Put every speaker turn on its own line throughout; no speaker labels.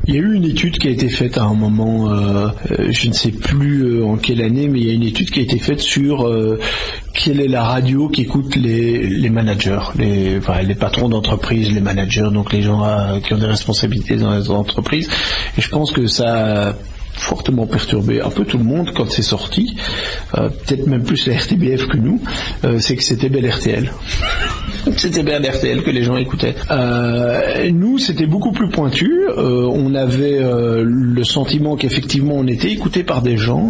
Il y a eu une étude qui a été faite à un moment, je ne sais plus en quelle année, mais il y a une étude qui a été faite sur quelle est la radio qu'écoutent les managers, les patrons d'entreprise, les managers, donc les gens qui ont des responsabilités dans les entreprises. Et je pense que ça a fortement perturbé un peu tout le monde quand c'est sorti, peut-être même plus la RTBF que nous, c'est que c'était bel RTL. C'était bien RTL que les gens écoutaient. Nous, c'était beaucoup plus pointu. On avait le sentiment qu'effectivement on était écouté par des gens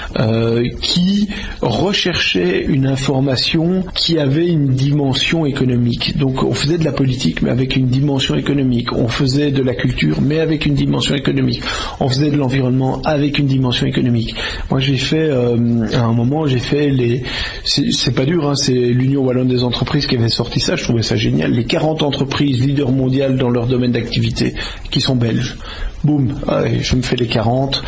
qui recherchaient une information qui avait une dimension économique. Donc on faisait de la politique mais avec une dimension économique. On faisait de la culture mais avec une dimension économique. On faisait de l'environnement avec une dimension économique. Moi j'ai fait à un moment c'est pas dur, hein, c'est l'Union Wallonne des entreprises qui avait sorti ça, je trouvais ça génial, les 40 entreprises leaders mondiales dans leur domaine d'activité qui sont belges. Boum, je me fais les 40,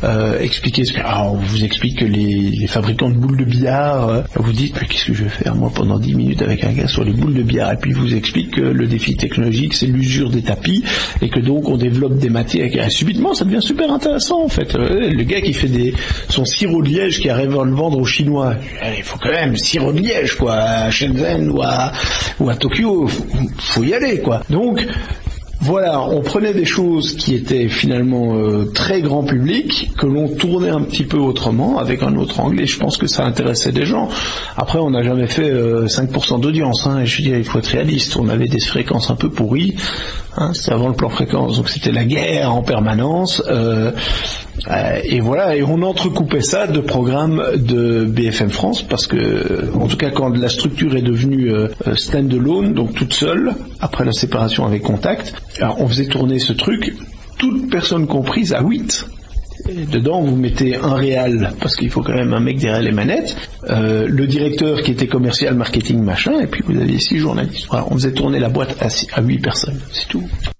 on vous explique que les fabricants de boules de billard, vous dites mais qu'est-ce que je vais faire moi pendant 10 minutes avec un gars sur les boules de billard, et puis il vous explique que le défi technologique c'est l'usure des tapis et que donc on développe des matières, et subitement ça devient super intéressant en fait. Le gars qui fait son sirop de liège qui arrive à le vendre aux Chinois, il faut quand même sirop de liège quoi, à Shenzhen ou à Tokyo, faut y aller quoi. Donc voilà, on prenait des choses qui étaient finalement très grand public, que l'on tournait un petit peu autrement, avec un autre angle, et je pense que ça intéressait des gens. Après, on n'a jamais fait 5% d'audience, hein, et je veux dire, il faut être réaliste, on avait des fréquences un peu pourries, hein, c'était avant le plan fréquence, donc c'était la guerre en permanence, et voilà, et on entrecoupait ça de programmes de BFM France, parce que, en tout cas, quand la structure est devenue stand-alone, donc toute seule, après la séparation avec Contact, alors on faisait tourner ce truc, toute personne comprise à 8. Et dedans, vous mettez un réal, parce qu'il faut quand même un mec derrière les manettes, le directeur qui était commercial, marketing, machin, et puis vous aviez 6 journalistes. Voilà, on faisait tourner la boîte à 8 personnes, c'est tout.